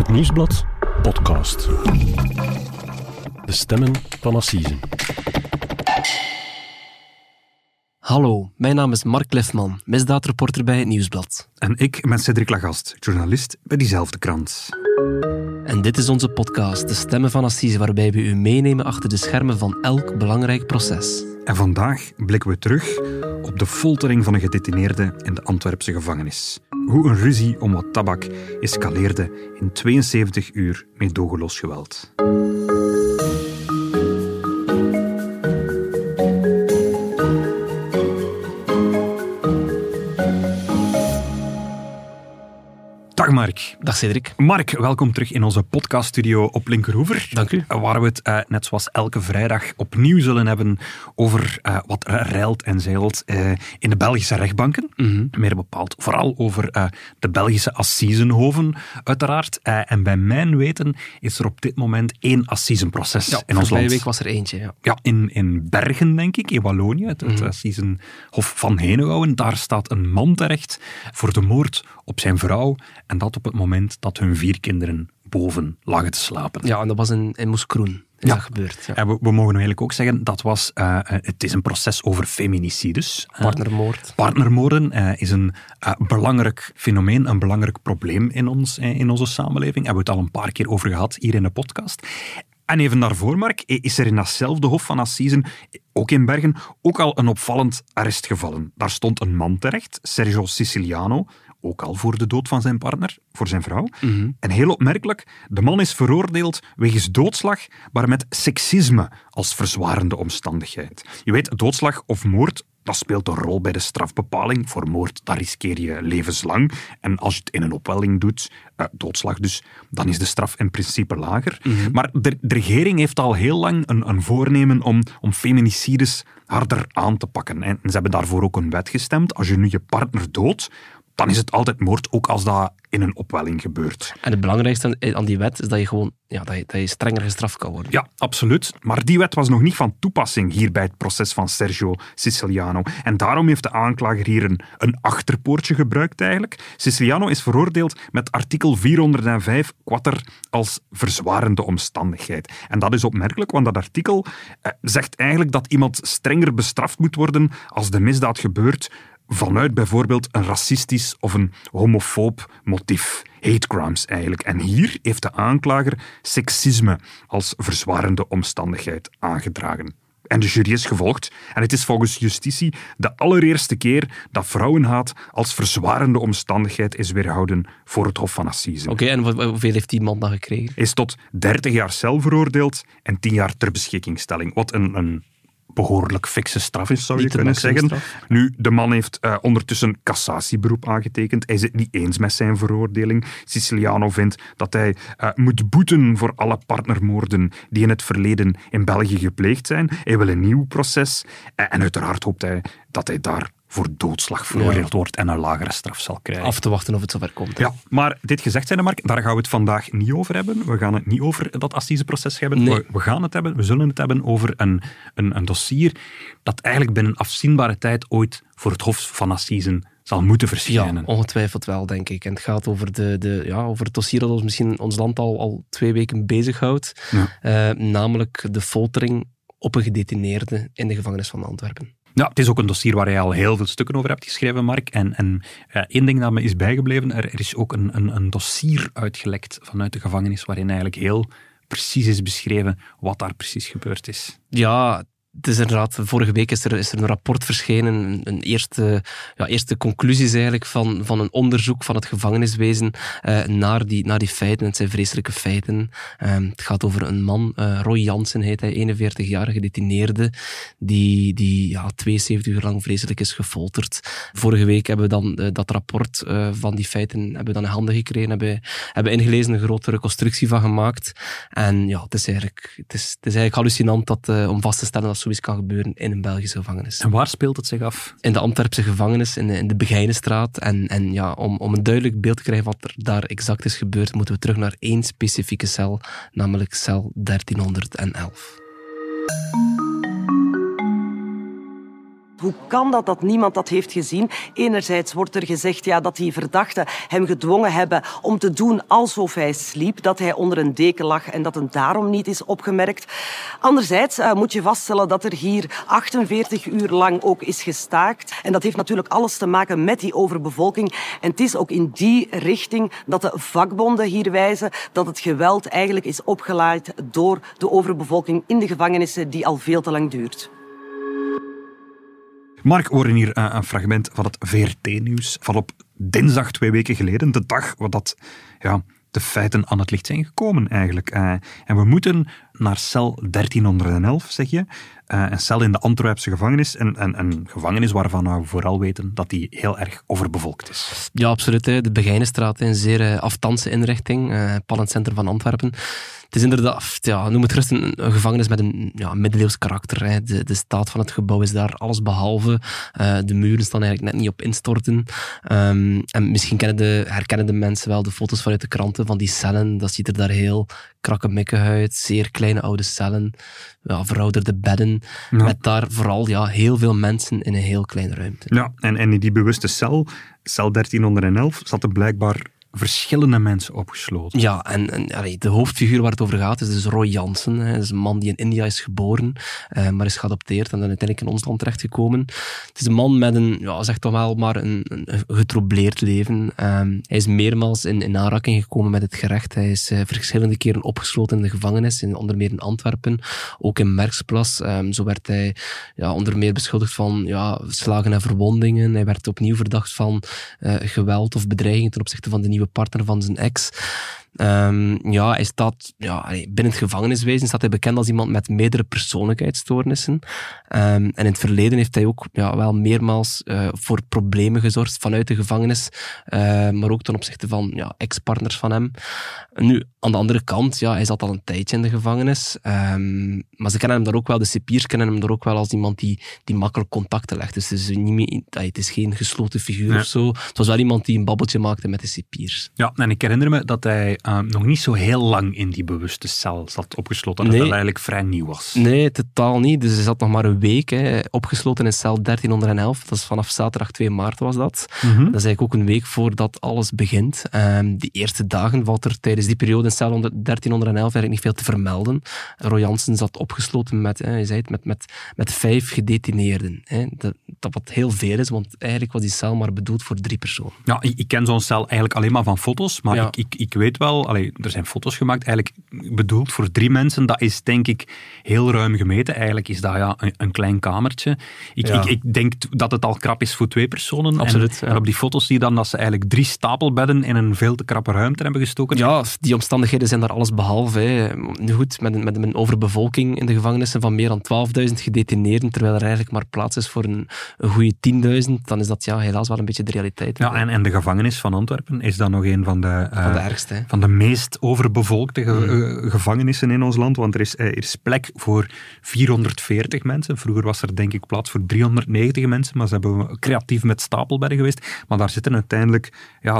Het Nieuwsblad podcast. De stemmen van Assisen. Hallo, mijn naam is Mark Lefman, misdaadreporter bij Het Nieuwsblad. En ik ben Cédric Lagast, journalist bij diezelfde krant. En dit is onze podcast, De Stemmen van Assise, waarbij we u meenemen achter de schermen van elk belangrijk proces. En vandaag blikken we terug op de foltering van een gedetineerde in de Antwerpse gevangenis. Hoe een ruzie om wat tabak escaleerde in 72 uur meedogenloos geweld. Dag Mark. Dag Cédric. Mark, welkom terug in onze podcaststudio op Linkerhoever. Dank u. Waar we het, net zoals elke vrijdag, opnieuw zullen hebben over wat reilt en zeilt in de Belgische rechtbanken. Meer bepaald vooral over de Belgische assisenhoven, uiteraard. En bij mijn weten is er op dit moment 1 assisenproces in ons land. Week was er eentje. Ja, in Bergen, denk ik, in Wallonië, het assisenhof van Henegouwen. Daar staat een man terecht voor de moord op zijn vrouw. En dat op het moment dat hun 4 kinderen boven lagen te slapen. Ja, en dat was in Moeskroen. Is dat gebeurd. Ja. En we mogen eigenlijk ook zeggen, dat was, het is een proces over feminicides. Partnermoord. Partnermoorden is een belangrijk fenomeen, een belangrijk probleem in onze samenleving. Hebben we het al een paar keer over gehad hier in de podcast. En even daarvoor, Mark, is er in datzelfde Hof van Assisen, ook in Bergen, ook al een opvallend arrest gevallen. Daar stond een man terecht, Sergio Siciliano, ook al voor de dood van zijn partner, voor zijn vrouw. En heel opmerkelijk, de man is veroordeeld wegens doodslag, maar met seksisme als verzwarende omstandigheid. Je weet, doodslag of moord, dat speelt een rol bij de strafbepaling. Voor moord, dat riskeer je levenslang. En als je het in een opwelling doet, doodslag dus, dan is de straf in principe lager. Maar de regering heeft al heel lang een voornemen om feminicides harder aan te pakken. En ze hebben daarvoor ook een wet gestemd. Als je nu je partner doodt, dan is het altijd moord, ook als dat in een opwelling gebeurt. En het belangrijkste aan die wet is dat je gewoon dat je strenger gestraft kan worden. Ja, absoluut. Maar die wet was nog niet van toepassing hier bij het proces van Sergio Siciliano. En daarom heeft de aanklager hier een achterpoortje gebruikt eigenlijk. Siciliano is veroordeeld met artikel 405 quater als verzwarende omstandigheid. En dat is opmerkelijk, want dat artikel zegt eigenlijk dat iemand strenger bestraft moet worden als de misdaad gebeurt vanuit bijvoorbeeld een racistisch of een homofoob motief. Hate crimes eigenlijk. En hier heeft de aanklager seksisme als verzwarende omstandigheid aangedragen. En de jury is gevolgd. En het is volgens justitie de allereerste keer dat vrouwenhaat als verzwarende omstandigheid is weerhouden voor het Hof van Assisen. Oké, en hoeveel heeft die man dan gekregen? Hij is tot 30 jaar cel veroordeeld en 10 jaar ter beschikkingstelling. Wat een behoorlijk fikse straf is, zou je kunnen zeggen. Nu, de man heeft ondertussen cassatieberoep aangetekend. Hij is het niet eens met zijn veroordeling. Siciliano vindt dat hij moet boeten voor alle partnermoorden die in het verleden in België gepleegd zijn. Hij wil een nieuw proces. En uiteraard hoopt hij dat hij daar voor doodslag veroordeeld wordt en een lagere straf zal krijgen. Af te wachten of het zover komt. Ja, maar dit gezegd zijnde, Mark, daar gaan we het vandaag niet over hebben. We gaan het niet over dat assiseproces hebben. Nee. We zullen het hebben over een dossier dat eigenlijk binnen afzienbare tijd ooit voor het Hof van Assisen zal moeten verschijnen. Ja, ongetwijfeld wel, denk ik. En het gaat over, over het dossier dat ons misschien ons land al 2 weken bezighoudt. Ja. Namelijk de foltering op een gedetineerde in de gevangenis van Antwerpen. Ja, het is ook een dossier waar je al heel veel stukken over hebt geschreven, Mark. En één ding dat me is bijgebleven, er is ook een dossier uitgelekt vanuit de gevangenis waarin eigenlijk heel precies is beschreven wat daar precies gebeurd is. Ja, het is inderdaad, vorige week is er een rapport verschenen, een eerste conclusies eigenlijk van een onderzoek van het gevangeniswezen naar die feiten. Het zijn vreselijke feiten. Het gaat over een man, Roy Jansen heet hij, 41-jarige gedetineerde, die 72 uur lang vreselijk is gefolterd. Vorige week hebben we dan dat rapport van die feiten in handen gekregen, hebben ingelezen, een grote reconstructie van gemaakt. En ja, het is eigenlijk hallucinant om vast te stellen dat zoiets kan gebeuren in een Belgische gevangenis. En waar speelt het zich af? In de Antwerpse gevangenis, in de Begijnenstraat. En ja, om een duidelijk beeld te krijgen wat er daar exact is gebeurd, moeten we terug naar 1 specifieke cel, namelijk cel 1311. Hoe kan dat niemand dat heeft gezien? Enerzijds wordt er gezegd dat die verdachten hem gedwongen hebben om te doen alsof hij sliep, dat hij onder een deken lag en dat het daarom niet is opgemerkt. Anderzijds moet je vaststellen dat er hier 48 uur lang ook is gestaakt. En dat heeft natuurlijk alles te maken met die overbevolking. En het is ook in die richting dat de vakbonden hier wijzen dat het geweld eigenlijk is opgeleid door de overbevolking in de gevangenissen die al veel te lang duurt. Mark, we horen hier een fragment van het VRT-nieuws van op dinsdag 2 weken geleden, de dag dat de feiten aan het licht zijn gekomen eigenlijk. En we moeten naar cel 1311, zeg je. Een cel in de Antwerpse gevangenis. Een gevangenis waarvan we vooral weten dat die heel erg overbevolkt is. Ja, absoluut. De Begijnenstraat, een zeer aftandse inrichting, pallend centrum van Antwerpen. Het is inderdaad, noem het gerust een gevangenis met een middeleeuws karakter. De staat van het gebouw is daar alles behalve. De muren staan eigenlijk net niet op instorten. En misschien herkennen de mensen wel de foto's vanuit de kranten van die cellen. Dat ziet er daar heel krakkemikkig uit. Zeer kleine oude cellen. Verouderde bedden. Ja. Met daar vooral heel veel mensen in een heel kleine ruimte. Ja, en in die bewuste cel 1311, zaten blijkbaar verschillende mensen opgesloten. Ja, en de hoofdfiguur waar het over gaat is dus Roy Jansen. Dat is een man die in India is geboren, maar is geadopteerd en dan uiteindelijk in ons land terechtgekomen. Het is een man met zeg toch wel maar een getroubleerd leven. Hij is meermaals in aanraking gekomen met het gerecht. Hij is verschillende keren opgesloten in de gevangenis, onder meer in Antwerpen, ook in Merksplas. Zo werd hij onder meer beschuldigd van slagen en verwondingen. Hij werd opnieuw verdacht van geweld of bedreiging ten opzichte van de nieuwe partner van zijn ex. Hij staat binnen het gevangeniswezen staat hij bekend als iemand met meerdere persoonlijkheidsstoornissen. En in het verleden heeft hij ook wel meermaals voor problemen gezorgd vanuit de gevangenis, maar ook ten opzichte van ex-partners van hem. Nu, aan de andere kant, hij zat al een tijdje in de gevangenis, maar ze kennen hem daar ook wel, de cipiers kennen hem daar ook wel als iemand die makkelijk contacten legt. Dus het is geen gesloten figuur of zo. Het was wel iemand die een babbeltje maakte met de cipiers. Ja, en ik herinner me dat hij nog niet zo heel lang in die bewuste cel zat opgesloten. Dat eigenlijk vrij nieuw was. Nee, totaal niet. Dus hij zat nog maar een week opgesloten in cel 1311. Dat is vanaf zaterdag 2 maart was dat. Mm-hmm. Dat is eigenlijk ook een week voordat alles begint. Die eerste dagen valt er tijdens die periode in cel 1311 eigenlijk niet veel te vermelden. Roy Jansen zat opgesloten met 5 gedetineerden. Dat wat heel veel is, want eigenlijk was die cel maar bedoeld voor 3 personen. Ja, ik ken zo'n cel eigenlijk alleen maar van foto's, maar ik weet wel, er zijn foto's gemaakt, eigenlijk bedoeld voor 3 mensen. Dat is denk ik heel ruim gemeten. Eigenlijk is dat een klein kamertje. Ik denk dat het al krap is voor 2 personen. Absoluut. En op die foto's zie je dan dat ze eigenlijk 3 stapelbedden in een veel te krappe ruimte hebben gestoken. Ja, die omstandigheden zijn daar alles behalve. Nu goed, met een overbevolking in de gevangenissen van meer dan 12.000 gedetineerden, terwijl er eigenlijk maar plaats is voor een goede 10.000, dan is dat helaas wel een beetje de realiteit. Ja, en de gevangenis van Antwerpen is dan nog een van de ergste. Van de meest overbevolkte gevangenissen in ons land, want er is plek voor 440 mensen. Vroeger was er denk ik plaats voor 390 mensen, maar ze hebben creatief met stapelbedden geweest. Maar daar zitten uiteindelijk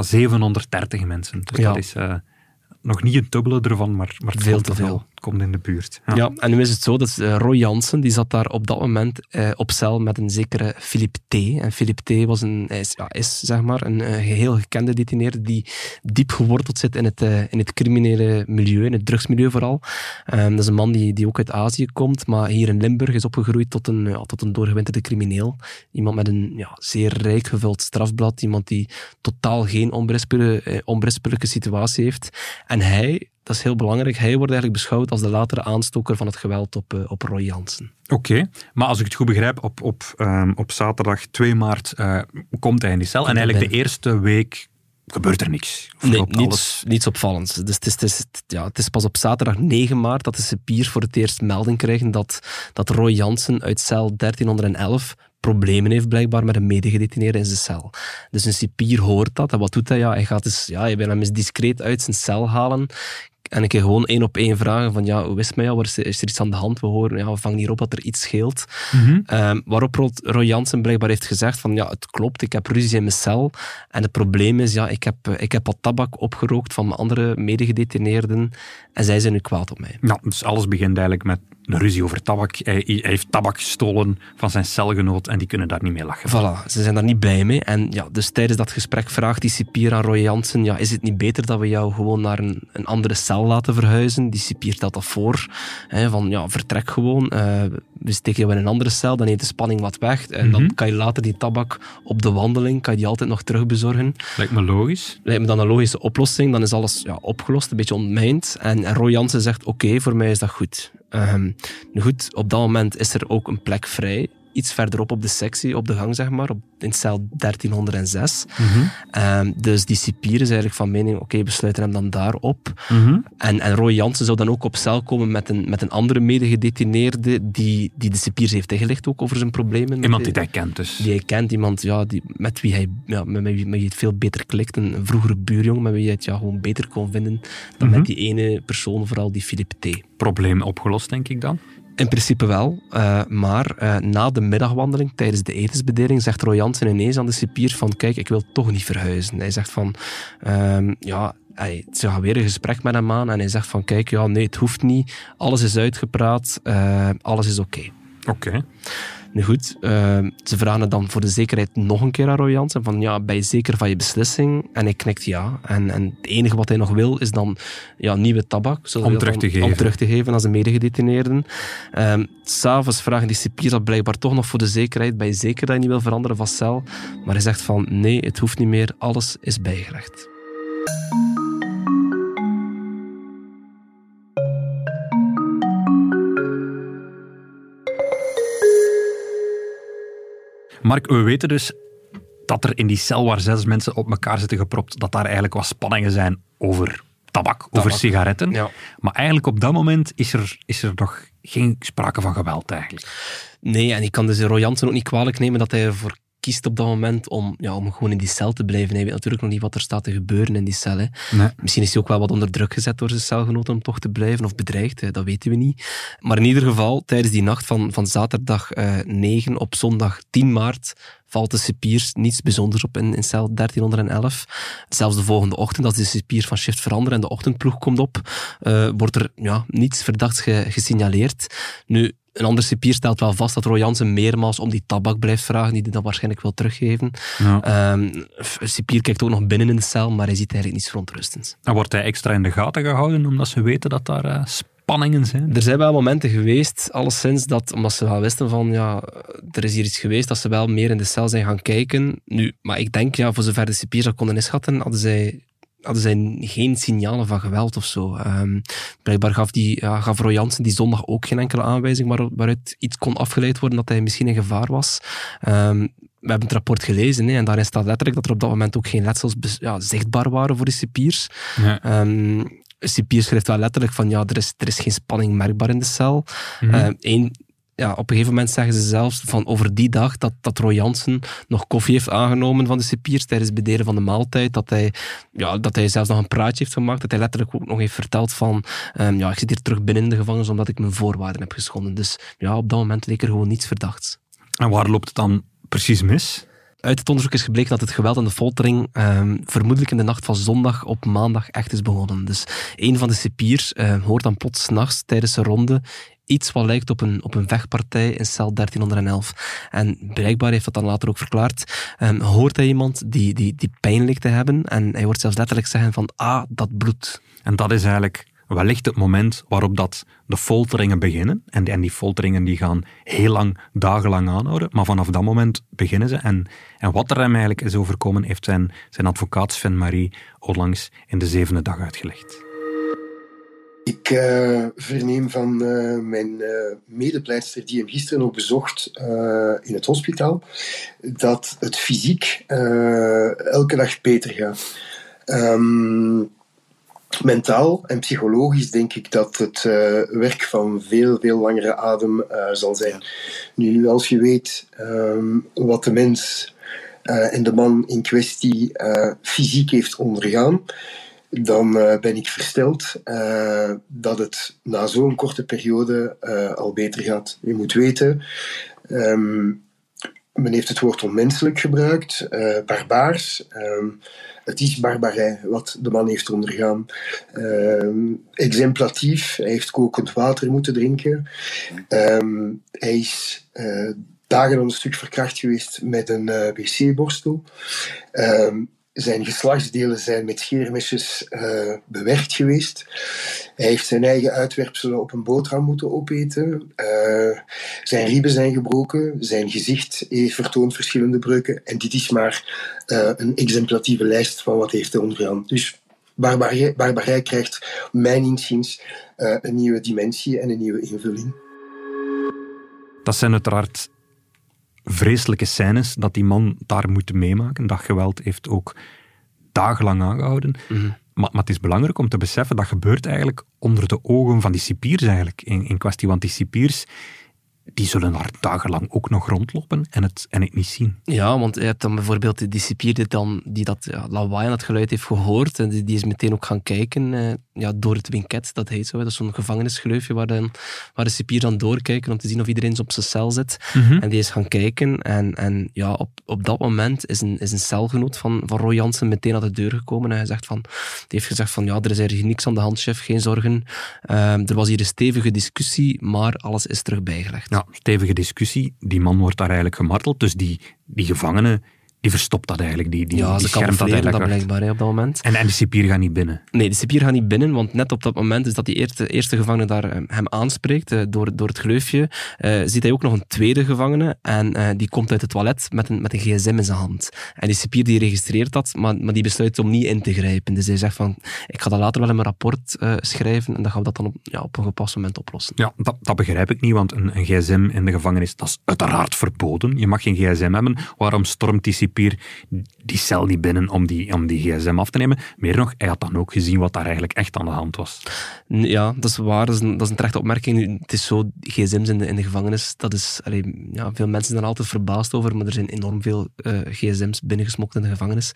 730 mensen. Dus dat is nog niet een dubbele ervan, maar veel te veel. Het komt in de buurt. Ja, en nu is het zo dat Roy Jansen, die zat daar op dat moment op cel met een zekere Philippe T. En Philippe T is zeg maar een heel gekende detineerde die diep geworteld zit in het criminele milieu, in het drugsmilieu vooral. Dat is een man die ook uit Azië komt, maar hier in Limburg is opgegroeid tot een doorgewinterde crimineel. Iemand met een zeer rijk gevuld strafblad, iemand die totaal geen onberispelijke situatie heeft. En hij, dat is heel belangrijk, hij wordt eigenlijk beschouwd als de latere aanstoker van het geweld op Roy Jansen. Oké, maar als ik het goed begrijp, op zaterdag 2 maart komt hij in die cel. En eigenlijk de eerste week gebeurt er niks. Nee, niets opvallends. Dus het is pas op zaterdag 9 maart dat de cipiers voor het eerst melding krijgen dat Roy Jansen uit cel 1311 problemen heeft blijkbaar met een medegedetineerde in zijn cel. Dus een cipier hoort dat. En wat doet hij? Hij wil hem eens discreet uit zijn cel halen. En ik kan gewoon 1-op-1 vragen van, hoe is het met jou? Is er iets aan de hand? We horen, we vangen hier op dat er iets scheelt. Mm-hmm. Waarop Roy Jansen blijkbaar heeft gezegd van, het klopt, ik heb ruzie in mijn cel. En het probleem is, ik heb wat tabak opgerookt van mijn andere medegedetineerden. En zij zijn nu kwaad op mij. Nou, dus alles begint eigenlijk met een ruzie over tabak. Hij heeft tabak gestolen van zijn celgenoot en die kunnen daar niet mee lachen. Voilà, ze zijn daar niet blij mee. En ja, dus tijdens dat gesprek vraagt die cipier aan Roy Jansen, ja, is het niet beter dat we jou gewoon naar een andere cel laten verhuizen? Die cipier stelt dat voor, van ja, vertrek gewoon. We steken jou in een andere cel, dan neemt de spanning wat weg. En dan kan je later die tabak op de wandeling, kan je die altijd nog terugbezorgen. Lijkt me logisch. Lijkt me dan een logische oplossing. Dan is alles opgelost, een beetje ontmijnd. En Roy Jansen zegt, oké, voor mij is dat goed. Nu goed, op dat moment is er ook een plek vrij. Iets verderop op de sectie, op de gang, zeg maar, in cel 1306. Dus die cipier is eigenlijk van mening, oké, we sluiten hem dan daar op. En Roy Jansen zou dan ook op cel komen met een andere medegedetineerde die de cipiers heeft ingelicht ook over zijn problemen. Iemand die hij kent dus. Die hij kent, iemand met wie hij het veel beter klikt. Een vroegere buurjong met wie hij het gewoon beter kon vinden dan met die ene persoon, vooral die Philippe T. Probleem opgelost, denk ik dan? In principe wel, maar na de middagwandeling, tijdens de etensbediening, zegt Roy Jansen ineens aan de cipier van, kijk, ik wil toch niet verhuizen. Hij zegt van, ze gaan weer een gesprek met hem aan en hij zegt van, kijk, ja, nee, het hoeft niet, alles is uitgepraat, alles is oké. Oké. Nu goed, ze vragen het dan voor de zekerheid nog een keer aan Roy Jansen, van ja, ben je zeker van je beslissing? En hij knikt ja. En het enige wat hij nog wil, is dan nieuwe tabak. Om terug te geven aan zijn medegedetineerden. 'S Avonds vragen die cipiers dat blijkbaar toch nog voor de zekerheid, ben je zeker dat je niet wil veranderen van cel? Maar hij zegt van nee, het hoeft niet meer, alles is bijgelegd. Mark, we weten dus dat er in die cel waar 6 mensen op elkaar zitten gepropt, dat daar eigenlijk wat spanningen zijn over tabak. Over sigaretten. Ja. Maar eigenlijk op dat moment is er nog geen sprake van geweld eigenlijk. Nee, en ik kan dus Roy Jansen ook niet kwalijk nemen dat hij ervoor kiest op dat moment om gewoon in die cel te blijven. Hij weet natuurlijk nog niet wat er staat te gebeuren in die cel. Hè. Nee. Misschien is hij ook wel wat onder druk gezet door zijn celgenoten om toch te blijven, of bedreigd, dat weten we niet. Maar in ieder geval, tijdens die nacht van zaterdag 9 op zondag 10 maart valt de cipiers niets bijzonders op in cel 1311. Zelfs de volgende ochtend, als de cipier van shift verandert en de ochtendploeg komt op, wordt er niets verdachts gesignaleerd. Nu, een ander cipier stelt wel vast dat Roy Jansen meermaals om die tabak blijft vragen, die hij dan waarschijnlijk wil teruggeven. Ja. Een cipier kijkt ook nog binnen in de cel, maar hij ziet eigenlijk niets verontrustends. En wordt hij extra in de gaten gehouden, omdat ze weten dat daar spanningen zijn? Er zijn wel momenten geweest, alleszins, omdat ze wel wisten van, er is hier iets geweest, dat ze wel meer in de cel zijn gaan kijken. Nu, maar ik denk, voor zover de cipiers dat konden inschatten, hadden zij geen signalen van geweld of zo. Blijkbaar gaf Roy Jansen die zondag ook geen enkele aanwijzing waaruit iets kon afgeleid worden dat hij misschien in gevaar was. We hebben het rapport gelezen en daarin staat letterlijk dat er op dat moment ook geen letsels zichtbaar waren voor de cipiers. Ja. Cipier schrijft wel letterlijk van er is geen spanning merkbaar in de cel. Op een gegeven moment zeggen ze zelfs van over die dag dat Roy Jansen nog koffie heeft aangenomen van de cipiers tijdens het bedelen van de maaltijd. Dat hij zelfs nog een praatje heeft gemaakt. Dat hij letterlijk ook nog heeft verteld van ik zit hier terug binnen in de gevangenis omdat ik mijn voorwaarden heb geschonden. Dus op dat moment leek er gewoon niets verdachts. En waar loopt het dan precies mis? Uit het onderzoek is gebleken dat het geweld en de foltering vermoedelijk in de nacht van zondag op maandag echt is begonnen. Dus een van de cipiers hoort dan plots 's nachts tijdens een ronde iets wat lijkt op een vechtpartij in cel 1311. En blijkbaar heeft dat dan later ook verklaard. Hoort hij iemand die pijn lijkt te hebben en hij hoort zelfs letterlijk zeggen van dat bloedt. En dat is eigenlijk wellicht het moment waarop dat de folteringen beginnen. En die folteringen die gaan heel lang, dagenlang aanhouden. Maar vanaf dat moment beginnen ze. En wat er hem eigenlijk is overkomen, heeft zijn advocaat Sven Marie onlangs in de 7e dag uitgelegd. Ik verneem van mijn medepleitster die hem gisteren ook bezocht in het hospitaal, dat het fysiek elke dag beter gaat. Mentaal en psychologisch denk ik dat het werk van veel langere adem zal zijn. Nu, als je weet wat de mens en de man in kwestie fysiek heeft ondergaan, dan ben ik versteld dat het na zo'n korte periode al beter gaat. Je moet weten, Men heeft het woord onmenselijk gebruikt, barbaars. Het is barbarij wat de man heeft ondergaan. Exemplatief, hij heeft kokend water moeten drinken. Hij is dagen aan een stuk verkracht geweest met een wc-borstel. Zijn geslachtsdelen zijn met scheermesjes bewerkt geweest. Hij heeft zijn eigen uitwerpselen op een boterham moeten opeten. Zijn ribben zijn gebroken. Zijn gezicht vertoont verschillende breuken. En dit is maar een exemplatieve lijst van wat hij heeft ondergaan. Dus barbarij krijgt, mijn inziens, een nieuwe dimensie en een nieuwe invulling. Dat zijn uiteraard vreselijke scènes dat die man daar moet meemaken. Dat geweld heeft ook dagenlang aangehouden. Mm-hmm. Maar het is belangrijk om te beseffen, dat gebeurt eigenlijk onder de ogen van die cipiers eigenlijk in kwestie. Want die cipiers, die zullen daar dagenlang ook nog rondlopen en het niet zien. Ja, want je hebt dan bijvoorbeeld die cipier die dat lawaai en dat geluid heeft gehoord en die is meteen ook gaan kijken door het winket, dat heet zo. Dat is zo'n gevangenisgleufje waar de cipier dan doorkijken om te zien of iedereen op zijn cel zit. Mm-hmm. En die is gaan kijken en op dat moment is een celgenoot van Roy Jansen meteen aan de deur gekomen en die heeft gezegd van er is eigenlijk niks aan de hand, chef, geen zorgen. Er was hier een stevige discussie, maar alles is terug bijgelegd. Ja, stevige discussie. Die man wordt daar eigenlijk gemarteld. Dus die gevangene, die verstopt dat eigenlijk. Die schermt dat eigenlijk dat blijkbaar op dat moment. En de cipier gaat niet binnen? Nee, de cipier gaat niet binnen, want net op dat moment is dat die eerste gevangene daar hem aanspreekt, door het gleufje, ziet hij ook nog een tweede gevangene en die komt uit het toilet met een gsm in zijn hand. En die cipier die registreert dat, maar die besluit om niet in te grijpen. Dus hij zegt van, ik ga dat later wel in mijn rapport schrijven en dan gaan we dat dan op een gepast moment oplossen. Ja, dat begrijp ik niet, want een gsm in de gevangenis, dat is uiteraard verboden. Je mag geen gsm hebben. Waarom stormt die cipier die cel niet binnen om die gsm af te nemen? Meer nog, hij had dan ook gezien wat daar eigenlijk echt aan de hand was. Ja, dat is waar. Dat is een terechte opmerking. Het is zo, gsm's in de gevangenis, dat is... veel mensen zijn er altijd verbaasd over, maar er zijn enorm veel gsm's binnengesmokt in de gevangenis.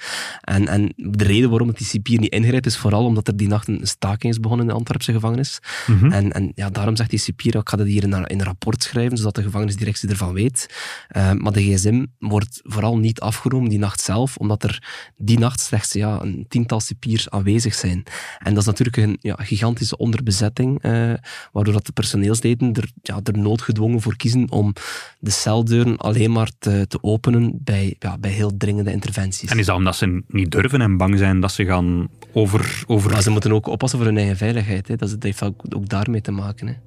En de reden waarom die cipier niet ingrijpt, is vooral omdat er die nacht een staking is begonnen in de Antwerpse gevangenis. Mm-hmm. En daarom zegt die cipier, ik ga dat hier in een rapport schrijven, zodat de gevangenisdirectie ervan weet. Maar de gsm wordt vooral niet afgenomen die nacht zelf, omdat er die nacht slechts een tiental cipiers aanwezig zijn. En dat is natuurlijk een gigantische onderbezetting, waardoor dat de personeelsleden er noodgedwongen voor kiezen om de celdeuren alleen maar te openen bij heel dringende interventies. En is dat omdat ze niet durven en bang zijn dat ze gaan over... Maar ze moeten ook oppassen voor hun eigen veiligheid. Hè. Dat heeft ook daarmee te maken. Hè.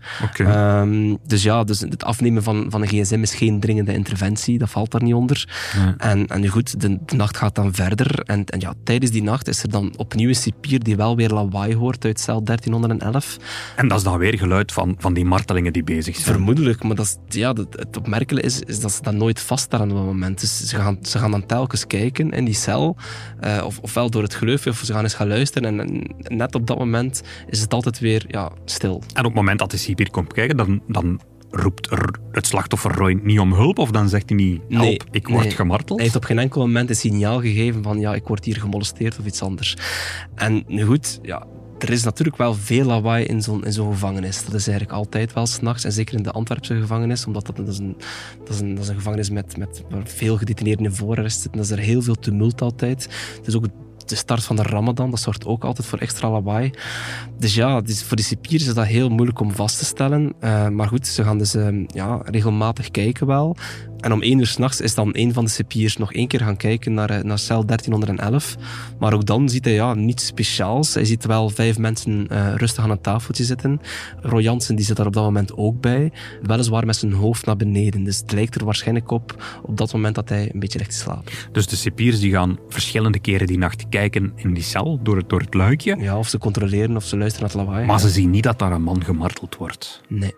Okay. Dus het afnemen van een gsm is geen dringende interventie. Dat valt daar niet onder. Ja. En nu goed, de nacht gaat dan verder. En tijdens die nacht is er dan opnieuw een cipier die wel weer lawaai hoort uit cel 1311. En dat is dan weer geluid van die martelingen die bezig zijn. Vermoedelijk, maar het opmerkelijke is dat ze dat nooit vaststellen op dat moment. Dus ze gaan dan telkens kijken in die cel, ofwel door het gleufje, of ze gaan eens gaan luisteren. En net op dat moment is het altijd weer stil. En op het moment dat de cipier komt kijken, dan roept het slachtoffer Roy niet om hulp, of dan zegt hij niet, help, ik word gemarteld? Hij heeft op geen enkel moment een signaal gegeven van, ik word hier gemolesteerd of iets anders. En nu goed, er is natuurlijk wel veel lawaai in zo'n gevangenis. Dat is eigenlijk altijd wel 's nachts, en zeker in de Antwerpse gevangenis, omdat dat is een gevangenis waar veel gedetineerden in voorarrest zitten. Dat is er heel veel tumult altijd. Het is ook de start van de Ramadan, dat zorgt ook altijd voor extra lawaai. Dus voor de cipiers is dat heel moeilijk om vast te stellen. Maar goed, ze gaan dus regelmatig kijken wel. En om 1 uur 's nachts is dan een van de cipiers nog 1 keer gaan kijken naar cel 1311. Maar ook dan ziet hij niets speciaals. Hij ziet wel 5 mensen rustig aan een tafeltje zitten. Roy Jansen die zit daar op dat moment ook bij. Weliswaar met zijn hoofd naar beneden. Dus het lijkt er waarschijnlijk op dat moment dat hij een beetje ligt te slapen. Dus de cipiers die gaan verschillende keren die nacht kijken in die cel, door het luikje. Ja, of ze controleren of ze luisteren naar het lawaai. Maar ze zien niet dat daar een man gemarteld wordt. Nee.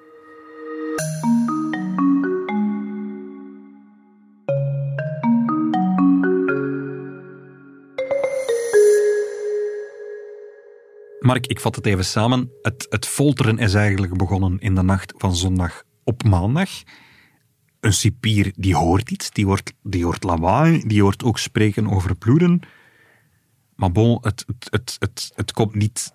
Mark, ik vat het even samen. Het folteren is eigenlijk begonnen in de nacht van zondag op maandag. Een cipier die hoort iets, die hoort lawaai, die hoort ook spreken over bloeden. Maar bon, het komt niet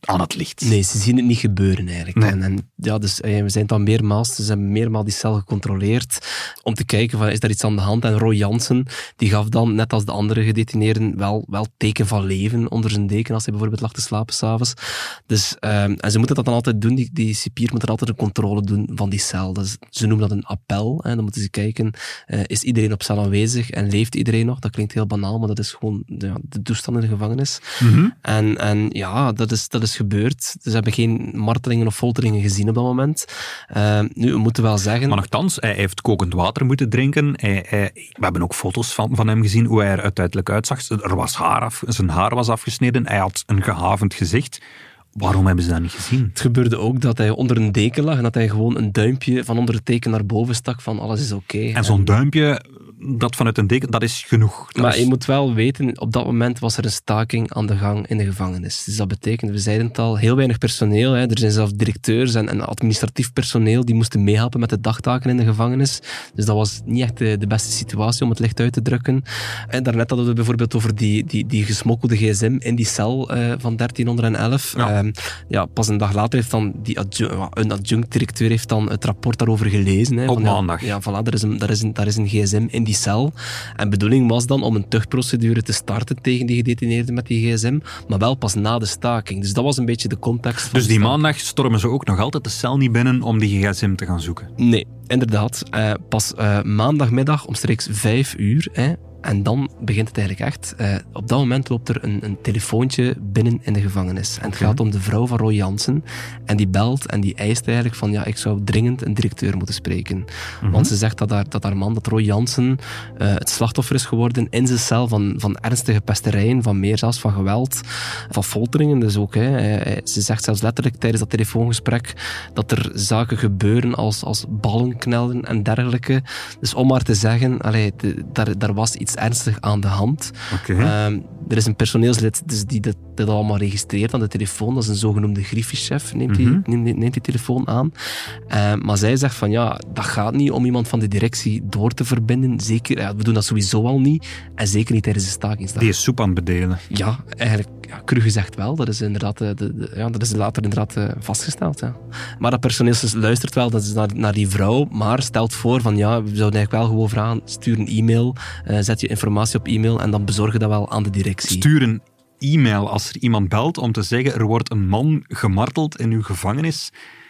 aan het licht. Nee, ze zien het niet gebeuren eigenlijk. Nee. En ja, dus we zijn dan meermaals, ze hebben meermaals die cel gecontroleerd om te kijken van, is daar iets aan de hand? En Roy Jansen, die gaf dan, net als de andere gedetineerden, wel teken van leven onder zijn deken als hij bijvoorbeeld lag te slapen s'avonds. Dus, en ze moeten dat dan altijd doen, die cipier moet er altijd een controle doen van die cel. Dus, ze noemen dat een appel. Hè. Dan moeten ze kijken, is iedereen op cel aanwezig en leeft iedereen nog? Dat klinkt heel banaal, maar dat is gewoon de toestand in de gevangenis. Mm-hmm. En ja, dat is gebeurd. Ze hebben geen martelingen of folteringen gezien op dat moment. Nu, we moeten wel zeggen... Maar nochtans, hij heeft kokend water moeten drinken. We hebben ook foto's van hem gezien, hoe hij er uiteindelijk uitzag. Er was zijn haar was afgesneden. Hij had een gehavend gezicht. Waarom hebben ze dat niet gezien? Het gebeurde ook dat hij onder een deken lag en dat hij gewoon een duimpje van onder het teken naar boven stak van alles is oké. En zo'n duimpje, dat vanuit een deken, dat is genoeg. Maar je moet wel weten, op dat moment was er een staking aan de gang in de gevangenis. Dus dat betekent, we zeiden het al, heel weinig personeel. Hè. Er zijn zelfs directeurs en administratief personeel die moesten meehelpen met de dagtaken in de gevangenis. Dus dat was niet echt de beste situatie om het licht uit te drukken. En daarnet hadden we bijvoorbeeld over die gesmokkelde gsm in die cel van 1311. Ja. Pas een dag later heeft dan een adjunct-directeur heeft dan het rapport daarover gelezen. Hè, op van, maandag. Ja, voilà, daar is een gsm in die cel. En de bedoeling was dan om een tuchtprocedure te starten tegen die gedetineerden met die gsm, maar wel pas na de staking. Dus dat was een beetje de context. Van dus die maandag stormen ze ook nog altijd de cel niet binnen om die gsm te gaan zoeken? Nee, inderdaad. Pas maandagmiddag omstreeks 5 uur... En dan begint het eigenlijk echt. Op dat moment loopt er een telefoontje binnen in de gevangenis. En het gaat om de vrouw van Roy Jansen. En die belt en die eist eigenlijk van, ja, ik zou dringend een directeur moeten spreken. Mm-hmm. Want ze zegt dat haar man, dat Roy Jansen, het slachtoffer is geworden in zijn cel van ernstige pesterijen, van meer zelfs van geweld, van folteringen. Dus ook, ze zegt zelfs letterlijk tijdens dat telefoongesprek dat er zaken gebeuren als ballenknellen en dergelijke. Dus om maar te zeggen, daar was iets ernstig aan de hand. Okay. Er is een personeelslid dus die dit allemaal registreert aan de telefoon. Dat is een zogenoemde griffieschef. Neemt die telefoon aan. Maar zij zegt van ja, dat gaat niet om iemand van de directie door te verbinden. Zeker, we doen dat sowieso al niet. En zeker niet tijdens de stakingsdag. Die is soep aan het bedelen. Ja, eigenlijk, cru gezegd wel. Dat is inderdaad, dat is later inderdaad vastgesteld. Ja. Maar dat personeelslid luistert wel naar die vrouw, maar stelt voor van ja, we zouden eigenlijk wel gewoon vragen, stuur een e-mail, zet je informatie op e-mail en dan bezorgen dat wel aan de directie. Stuur een e-mail als er iemand belt om te zeggen er wordt een man gemarteld in uw gevangenis.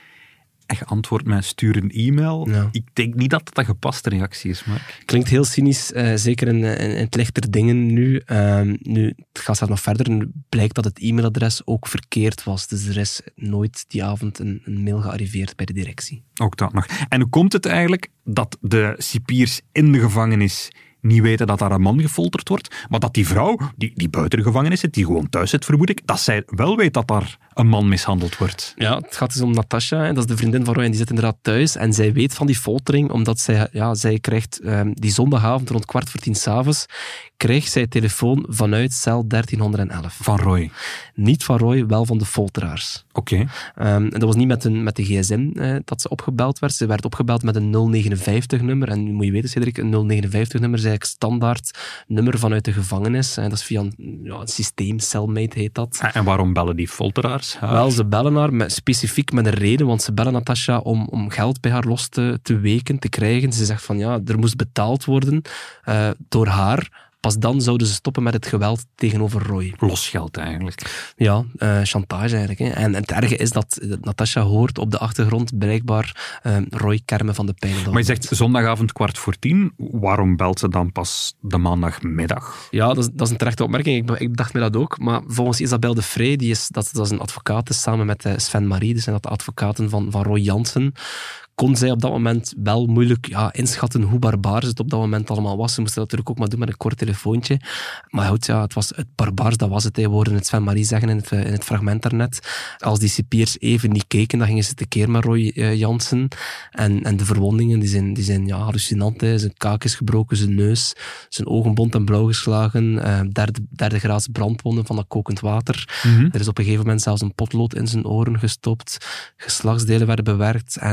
En je antwoordt mij, stuur een e-mail. Ja. Ik denk niet dat dat een gepaste reactie is, Mark. Klinkt heel cynisch, zeker in het licht der dingen nu. Nu, het gaat zelfs nog verder. Nu blijkt dat het e-mailadres ook verkeerd was. Dus er is nooit die avond een mail gearriveerd bij de directie. Ook dat nog. En hoe komt het eigenlijk dat de cipiers in de gevangenis niet weten dat daar een man gefolterd wordt, maar dat die vrouw, die buiten de gevangenis zit, die gewoon thuis zit, vermoed ik, dat zij wel weet dat daar een man mishandeld wordt? Ja, het gaat dus om Natasha, dat is de vriendin van Roy, en die zit inderdaad thuis, en zij weet van die foltering, omdat zij krijgt die zondagavond rond 21:15 s'avonds, krijgt zij telefoon vanuit cel 1311. Van Roy? Niet van Roy, wel van de folteraars. Oké. En dat was niet met de gsm dat ze opgebeld werd. Ze werd opgebeld met een 059-nummer. En nu moet je weten, Cedric, een 059-nummer is eigenlijk standaard nummer vanuit de gevangenis. Dat is via een systeem, Cellmate heet dat. En waarom bellen die folteraars haar? Wel, ze bellen haar specifiek met een reden, want ze bellen Natasha om geld bij haar los te weken, te krijgen. Ze zegt van ja, er moest betaald worden door haar. Pas dan zouden ze stoppen met het geweld tegenover Roy. Losgeld eigenlijk. Ja, chantage eigenlijk. Hè. En het erge is dat Natasha hoort op de achtergrond blijkbaar Roy kermen van de pijn. Maar je zegt zondagavond 21:15. Waarom belt ze dan pas de maandagmiddag? Ja, dat is een terechte opmerking. Ik dacht me dat ook. Maar volgens Isabel de Vrij, dat is een advocaat, samen met Sven Marie, dus zijn dat de advocaten van Roy Jansen, kon zij op dat moment wel moeilijk inschatten hoe barbaar het op dat moment allemaal was. Ze moesten dat natuurlijk ook maar doen met een kort telefoontje. Maar goed, het was het barbaars, dat was het. We hoorden het Sven Marie zeggen in het fragment daarnet. Als die cipiers even niet keken, dan gingen ze tekeer met Roy Jansen. En de verwondingen, die zijn hallucinant. Hè. Zijn kaak is gebroken, zijn neus, zijn ogen bont en blauw geslagen, derde graads brandwonden van dat kokend water. Mm-hmm. Er is op een gegeven moment zelfs een potlood in zijn oren gestopt. Geslachtsdelen werden bewerkt en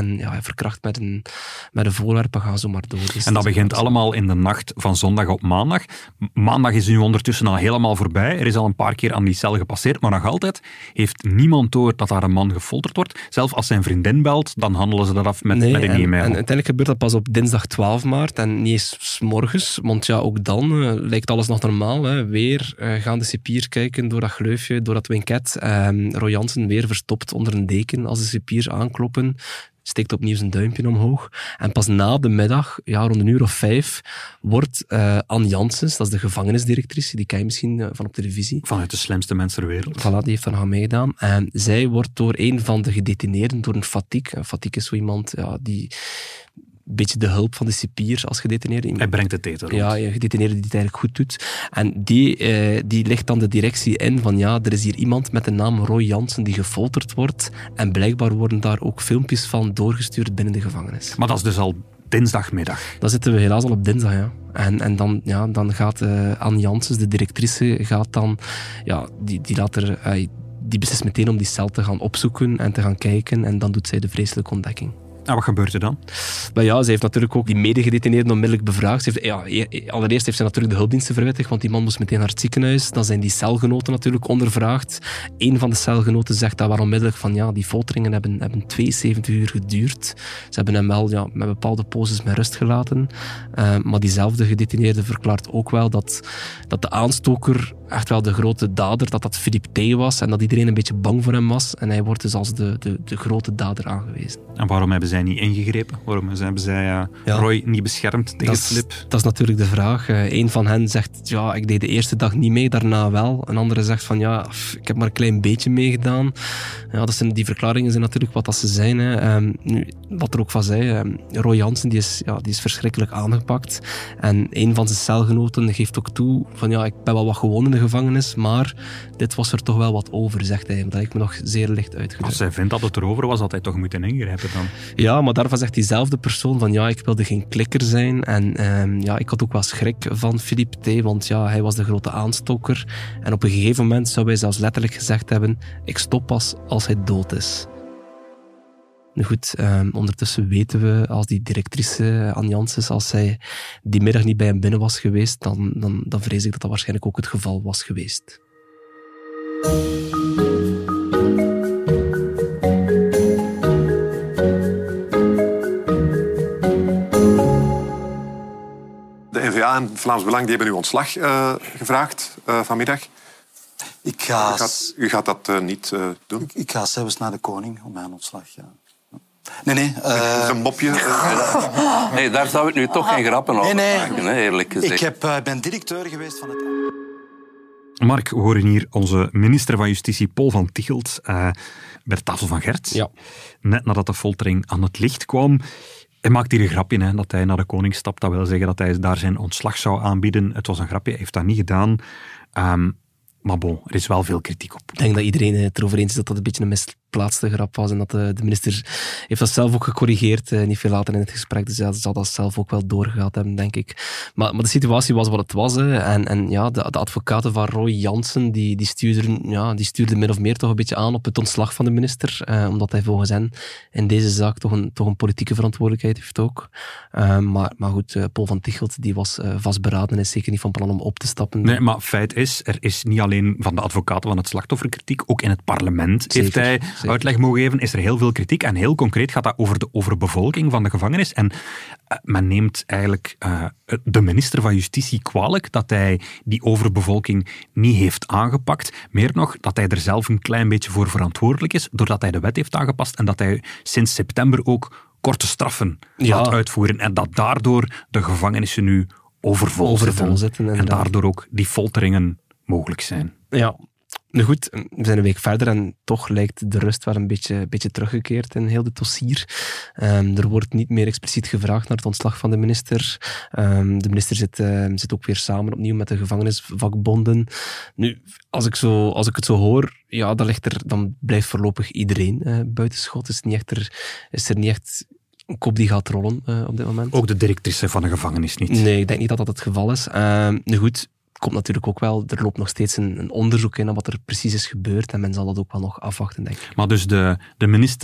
verkracht met een voorwerp en ga zo maar door. Dus en dat begint allemaal in de nacht van zondag op maandag. Maandag is nu ondertussen al helemaal voorbij. Er is al een paar keer aan die cel gepasseerd, maar nog altijd heeft niemand door dat daar een man gefolterd wordt. Zelfs als zijn vriendin belt, dan handelen ze dat af met een e-mail. En uiteindelijk gebeurt dat pas op dinsdag 12 maart en niet eens 's morgens, want ja, ook dan lijkt alles nog normaal. Hè. Weer gaan de cipiers kijken door dat gleufje, door dat winket. Roy Janssen weer verstopt onder een deken als de cipiers aankloppen. Steekt opnieuw zijn duimpje omhoog. En pas na de middag, rond 5:00, wordt Anne Janssens, dat is de gevangenisdirectrice, die ken je misschien van op televisie. Vanuit de slimste mensen ter wereld. Voilà, die heeft daar nog meegedaan. En zij wordt door een van de gedetineerden, door een Fatik. Een Fatik is zo iemand die een beetje de hulp van de cipier als gedetineerde. Hij brengt het eten rond. Ja, een gedetineerde die het eigenlijk goed doet. En die legt dan de directie in van er is hier iemand met de naam Roy Janssen die gefolterd wordt. En blijkbaar worden daar ook filmpjes van doorgestuurd binnen de gevangenis. Maar dat is dus al dinsdagmiddag. Dan zitten we helaas al op dinsdag, ja. En dan gaat Anne Janssens, de directrice, die beslist meteen om die cel te gaan opzoeken en te gaan kijken. En dan doet zij de vreselijke ontdekking. En wat gebeurt er dan? Maar ja, ze heeft natuurlijk ook die medegedetineerden onmiddellijk bevraagd. Allereerst heeft ze natuurlijk de hulpdiensten verwittigd, want die man moest meteen naar het ziekenhuis. Dan zijn die celgenoten natuurlijk ondervraagd. Eén van de celgenoten zegt dat wel onmiddellijk van die folteringen hebben 72 uur geduurd. Ze hebben hem wel met bepaalde poses met rust gelaten. Maar diezelfde gedetineerde verklaart ook wel dat de aanstoker echt wel de grote dader, dat Philippe T. was en dat iedereen een beetje bang voor hem was. En hij wordt dus als de grote dader aangewezen. En waarom hebben zij niet ingegrepen? Waarom hebben zij Roy niet beschermd tegen Philippe? Dat is natuurlijk de vraag. Een van hen zegt, ik deed de eerste dag niet mee, daarna wel. Een andere zegt van, ik heb maar een klein beetje meegedaan. Ja, die verklaringen zijn natuurlijk wat dat ze zijn. Hè. Nu, wat er ook van zei, Roy Janssen die is verschrikkelijk aangepakt. En een van zijn celgenoten geeft ook toe van, ik ben wel wat gewoon in de gevangenis, maar dit was er toch wel wat over, zegt hij. Dat lijkt me nog zeer licht uitgedrukt. Als hij vindt dat het erover was, had hij toch moeten ingrijpen dan? Ja, maar daarvan zegt diezelfde persoon van ik wilde geen klikker zijn. En ik had ook wel schrik van Philippe T. Want hij was de grote aanstoker. En op een gegeven moment zou hij zelfs letterlijk gezegd hebben, ik stop pas als hij dood is. Nu goed, ondertussen weten we, als die directrice Anne Janssens, als zij die middag niet bij hem binnen was geweest, dan vrees ik dat dat waarschijnlijk ook het geval was geweest. De N-VA en Vlaams Belang die hebben u ontslag gevraagd vanmiddag. U gaat dat niet doen? Ik ga zelfs naar de koning om mijn ontslag. Ja. Nee. Een mopje? Nee, daar zou ik nu toch geen grappen over maken, eerlijk gezegd. Ik ben directeur geweest van het... Mark, we horen hier onze minister van Justitie, Paul van Tichelt, bij de tafel van Gert. Ja. Net nadat de foltering aan het licht kwam. Hij maakt hier een grapje, dat hij naar de koning stapt. Dat wil zeggen dat hij daar zijn ontslag zou aanbieden. Het was een grapje, hij heeft dat niet gedaan. Maar bon, er is wel veel kritiek op. Ik denk dat iedereen het erover eens is dat dat een beetje een misplaatste grap was en dat de minister heeft dat zelf ook gecorrigeerd, niet veel later in het gesprek, dus hij zal dat zelf ook wel doorgehad hebben, denk ik. Maar de situatie was wat het was. Hè. En de advocaten van Roy Janssen, die stuurden min of meer toch een beetje aan op het ontslag van de minister, omdat hij volgens hen in deze zaak toch een politieke verantwoordelijkheid heeft ook. Maar goed, Paul van Tichelt die was vastberaden en is zeker niet van plan om op te stappen. Nee, maar feit is, er is niet alleen van de advocaten van het slachtoffer kritiek, ook in het parlement heeft hij uitleg mogen geven, is er heel veel kritiek. En heel concreet gaat dat over de overbevolking van de gevangenis. En men neemt eigenlijk de minister van Justitie kwalijk dat hij die overbevolking niet heeft aangepakt. Meer nog, dat hij er zelf een klein beetje voor verantwoordelijk is, doordat hij de wet heeft aangepast en dat hij sinds september ook korte straffen laat uitvoeren. En dat daardoor de gevangenissen nu overvol zitten. En daardoor ook die folteringen mogelijk zijn. Ja. Nu goed, we zijn een week verder en toch lijkt de rust wel een beetje teruggekeerd in heel dit dossier. Er wordt niet meer expliciet gevraagd naar het ontslag van de minister. De minister zit ook weer samen opnieuw met de gevangenisvakbonden. Nu, als ik het zo hoor, dan blijft voorlopig iedereen buitenschot. Is er niet echt een kop die gaat rollen op dit moment. Ook de directrice van de gevangenis niet? Nee, ik denk niet dat dat het geval is. Nu goed, komt natuurlijk ook wel, er loopt nog steeds een onderzoek in naar wat er precies is gebeurd en men zal dat ook wel nog afwachten, denk ik. Maar dus de minister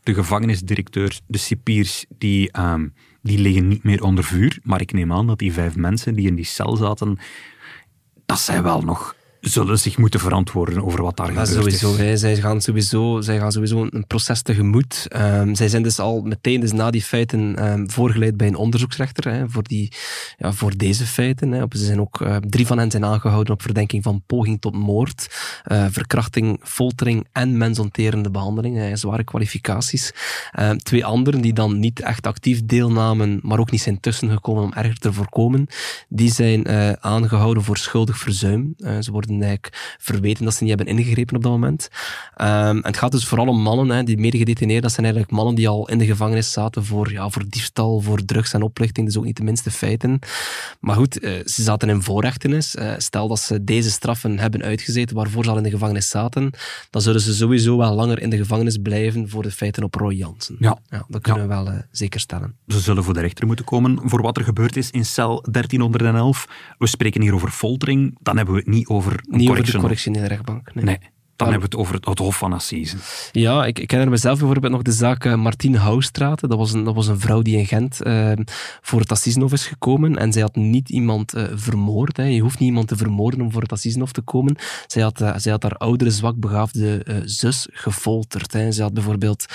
de gevangenisdirecteur, de cipiers, die liggen niet meer onder vuur. Maar ik neem aan dat die 5 mensen die in die cel zaten, dat zij wel nog zullen zich moeten verantwoorden over wat daar gebeurd sowieso, is. Zij gaan sowieso een proces tegemoet. Zij zijn dus al meteen na die feiten voorgeleid bij een onderzoeksrechter voor deze feiten. Ze zijn ook 3 van hen zijn aangehouden op verdenking van poging tot moord, verkrachting, foltering en mensonterende behandeling. Zware kwalificaties. 2 anderen die dan niet echt actief deelnamen, maar ook niet zijn tussengekomen om erger te voorkomen, die zijn aangehouden voor schuldig verzuim. Ze worden eigenlijk verweten dat ze niet hebben ingegrepen op dat moment. En het gaat dus vooral om mannen, die medegedetineerden. Dat zijn eigenlijk mannen die al in de gevangenis zaten voor diefstal, voor drugs en oplichting. Dus ook niet de minste feiten. Maar goed, ze zaten in voorrechtenis. Stel dat ze deze straffen hebben uitgezeten waarvoor ze al in de gevangenis zaten, dan zullen ze sowieso wel langer in de gevangenis blijven voor de feiten op Roy Jansen. Ja. Dat kunnen we wel zeker stellen. Ze zullen voor de rechter moeten komen voor wat er gebeurd is in cel 1311. We spreken hier over foltering. Dan hebben we het niet over over de correctionele rechtbank. Nee. Dan hebben we het over het Hof van Assise. Ja, ik herinner mezelf bijvoorbeeld nog de zaak Martien Houstraten. Dat was een vrouw die in Gent voor het Assisenhof is gekomen. En zij had niet iemand vermoord. Je hoeft niet iemand te vermoorden om voor het Assisenhof te komen. Zij had haar oudere, zwakbegaafde zus gefolterd. Zij had bijvoorbeeld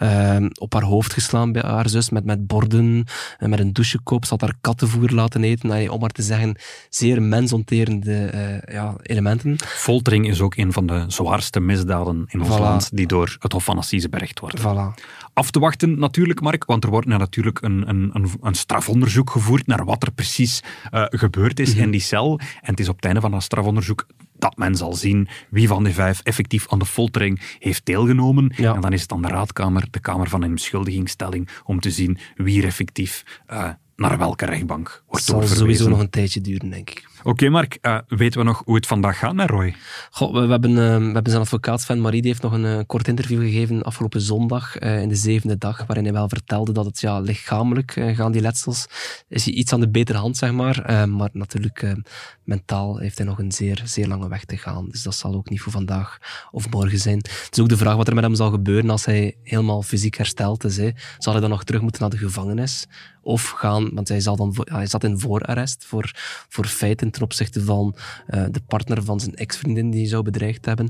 op haar hoofd geslaan bij haar zus met borden, met een douchekop. Ze had haar kattenvoer laten eten. Om maar te zeggen, zeer mensonterende elementen. Foltering is ook een van de zwaarste misdaden in ons land die door het Hof van Assise berecht worden. Voilà. Af te wachten natuurlijk, Mark, want er wordt natuurlijk een strafonderzoek gevoerd naar wat er precies gebeurd is in die cel. En het is op het einde van dat strafonderzoek dat men zal zien wie van de 5 effectief aan de foltering heeft deelgenomen. Ja. En dan is het aan de raadkamer, de Kamer van Inbeschuldigingsstelling, om te zien wie er effectief naar welke rechtbank wordt doorverwezen. Het zal sowieso nog een tijdje duren, denk ik. Oké, Mark, weten we nog hoe het vandaag gaat met Roy? We hebben zijn advocaat Sven Marie, die heeft nog een kort interview gegeven afgelopen zondag, in de 7e dag, waarin hij wel vertelde dat het lichamelijk gaan die letsels, is hij iets aan de betere hand, zeg maar. Maar natuurlijk, mentaal heeft hij nog een zeer, zeer lange weg te gaan. Dus dat zal ook niet voor vandaag of morgen zijn. Het is ook de vraag wat er met hem zal gebeuren als hij helemaal fysiek hersteld is. Zal hij dan nog terug moeten naar de gevangenis? Of gaan, want hij zat in voorarrest voor feiten ten opzichte van de partner van zijn ex-vriendin die hij zou bedreigd hebben.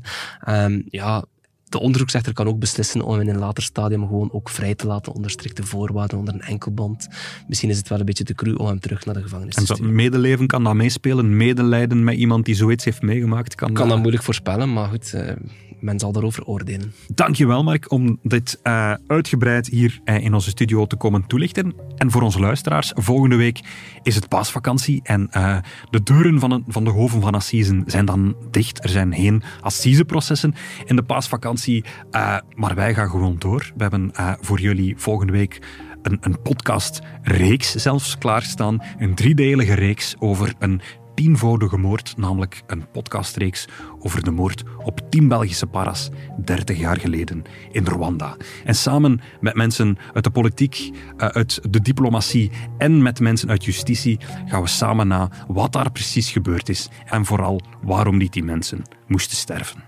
De onderzoeksrechter kan ook beslissen om hem in een later stadium gewoon ook vrij te laten onder strikte voorwaarden, onder een enkelband. Misschien is het wel een beetje te cru om hem terug naar de gevangenis te sturen. En medeleven, kan dat meespelen? Medelijden met iemand die zoiets heeft meegemaakt? Kan dat moeilijk voorspellen, maar goed, men zal daarover oordelen. Dankjewel, Mark, om dit uitgebreid hier in onze studio te komen toelichten. En voor onze luisteraars, volgende week is het paasvakantie en de deuren van de hoven van Assisen zijn dan dicht. Er zijn geen assiseprocessen in de paasvakantie, maar wij gaan gewoon door. We hebben voor jullie volgende week een podcastreeks zelfs klaarstaan. Een 3-delige reeks over een 10-voudige moord, namelijk een podcastreeks over de moord op 10 Belgische paras 30 jaar geleden in Rwanda. En samen met mensen uit de politiek, uit de diplomatie en met mensen uit justitie gaan we samen na wat daar precies gebeurd is en vooral waarom die mensen moesten sterven.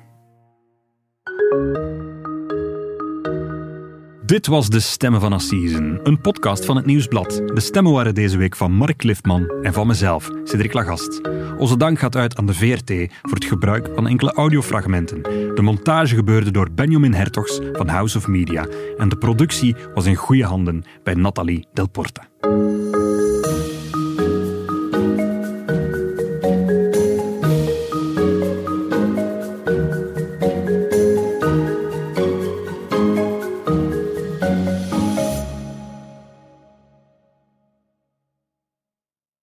Dit was De Stemmen van Assisen, een podcast van het Nieuwsblad. De stemmen waren deze week van Mark Liftman en van mezelf, Cédric Lagast. Onze dank gaat uit aan de VRT voor het gebruik van enkele audiofragmenten. De montage gebeurde door Benjamin Hertogs van House of Media en de productie was in goede handen bij Nathalie Delporte.